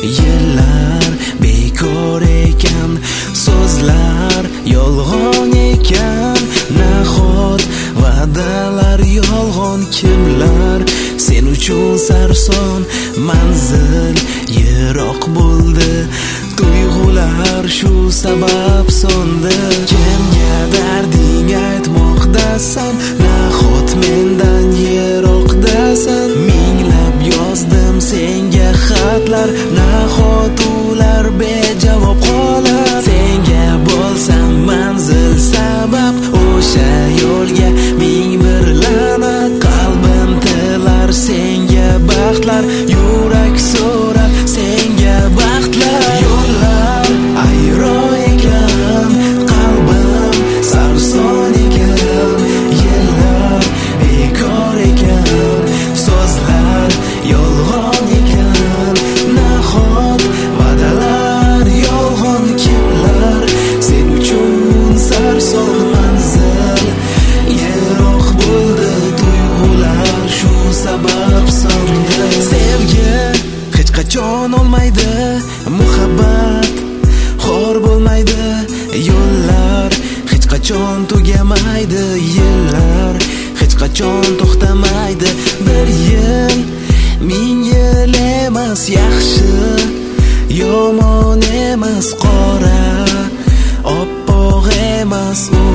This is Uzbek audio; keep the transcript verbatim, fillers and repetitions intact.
Yillar bekor ekan, so'zlar yolg'on ekan, nahot va'dalar yolg'on. Kimlar sen uchun sarson, manzil yiroq bo'ldi, tuyg'ular shu sabab so'ndi. Kimga darding aytmoqdasan, nahot mendan yiroqdasan. Minglab yozdim senga xatlar, nahot ular bejavob qolar. Senga bo'lsam manzil sabab, o'sha yo'lga ming bir la'nat. Qalbim tilar senga baxtlar, yurak so'rar senga baxtlar. Yo'llar ayro ekan, qalbim sarson ekan. Yillar bekor ekan, so'zlar yolg'on ekan, nahot va'dalar yolg'on. Kimlar sen uchun sarson, manzil yiroq bo'ldi, tuyg'ular shu sabab so'ndi. Sevgi hech qachon olmaydi, muhabbat xor bo'lmaydi. Yo'llar hech qachon tugamaydi, yillar hech qachon to'xtamaydi. Bir yil ming yil emas, yaxshi yomon emas, qora oppoq emas.